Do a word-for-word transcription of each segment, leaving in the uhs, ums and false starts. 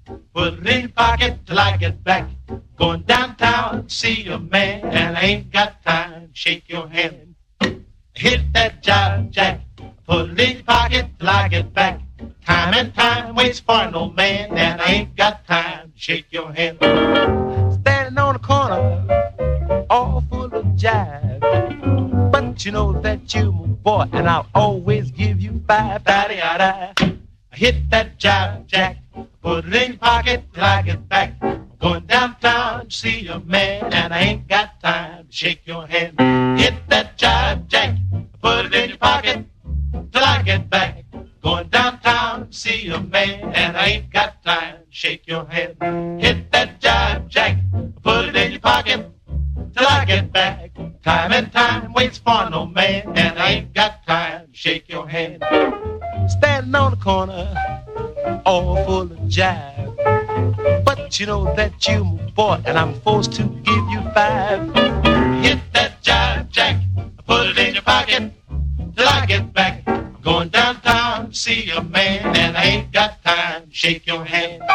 put it in your pocket till I get back. Going downtown to see a man, and I ain't got time to shake your hand. Hit that jive jack, put it in your pocket till I get back. Time and time waits for no man, and I ain't got time to shake your hand. Standing on the corner, all full of jive, but you know that you're my boy, and I'll always give you five. Da-da-da-da. Hit that jive jack, put it in your pocket till I get back. I'm going downtown to see a man, and I ain't got time to shake your hand. Hit that jive jack, put it in your pocket till I get back. Going downtown to see a man, and I ain't got time to shake your hand. Hit that jive jack, put it in your pocket till I get back. Time and time waits for no man, and I ain't got time to shake your hand. Standing on the corner, all full of jive, but you know that you're my boy, and I'm forced to give you five. Hit that jive jack, put it in your pocket till I get back. I'm going downtown to see a man, and I ain't got time to shake your hand.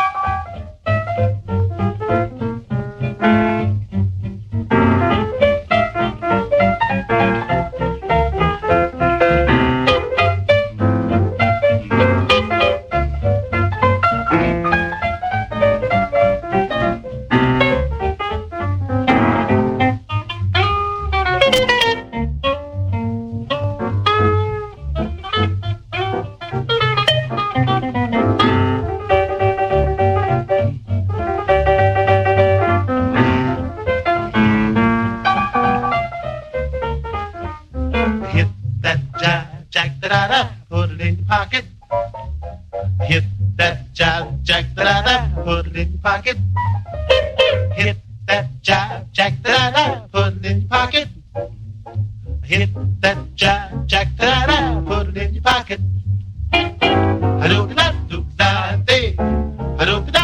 Put it in your pocket. Hit that jive jack, da-da-da, put it in your pocket. Hit that jive jack, da-da-da, put it in your pocket. Hit that jive jack, da-da-da, put it in your pocket. I do that, do that, I do